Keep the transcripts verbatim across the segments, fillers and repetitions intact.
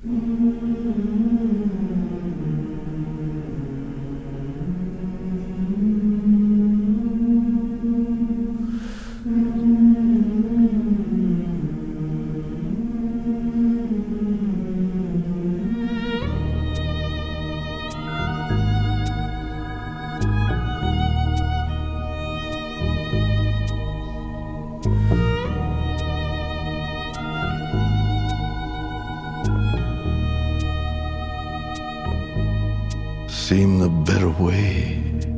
Seemed the better way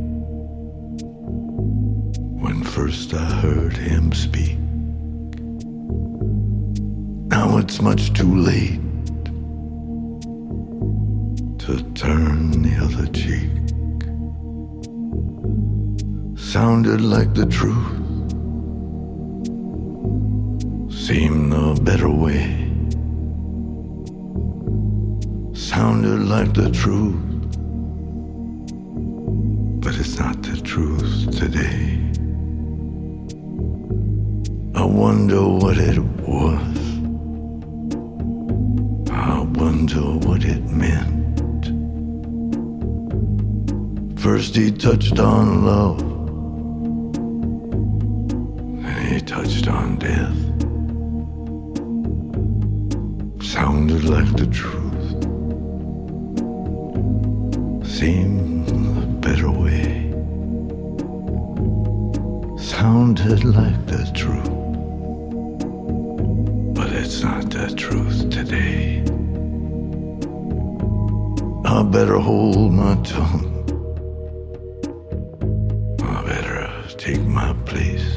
when first I heard him speak. Now it's much too late to turn the other cheek. Sounded like the truth, seemed the better way. Sounded like the truth, but it's not the truth today. I wonder what it was. I wonder what it meant. First he touched on love, then he touched on death. Sounded like the truth, seemed the better way. Sounded like the truth, but it's not the truth today. I better hold my tongue. I better take my place.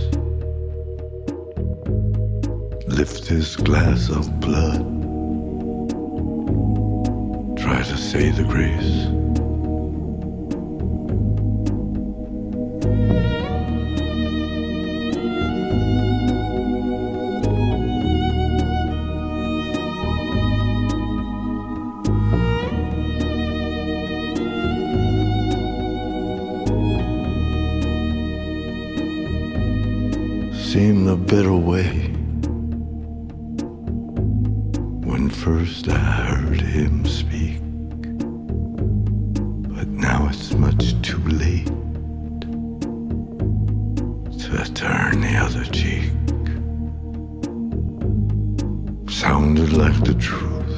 Lift this glass of blood. Try to say the grace. Seemed the better way when first I heard him speak. But now it's much too late to turn the other cheek. Sounded like the truth,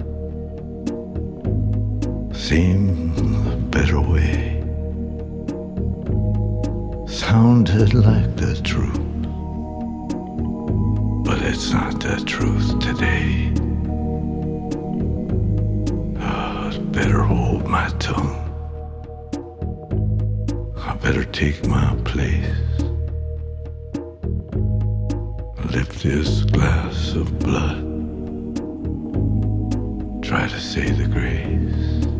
seemed the better way. Sounded like the truth, but it's not the truth today. I'd better hold my tongue. I better take my place. Lift this glass of blood. Try to say the grace.